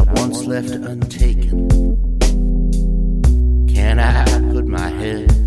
once left untaken. Can I put my head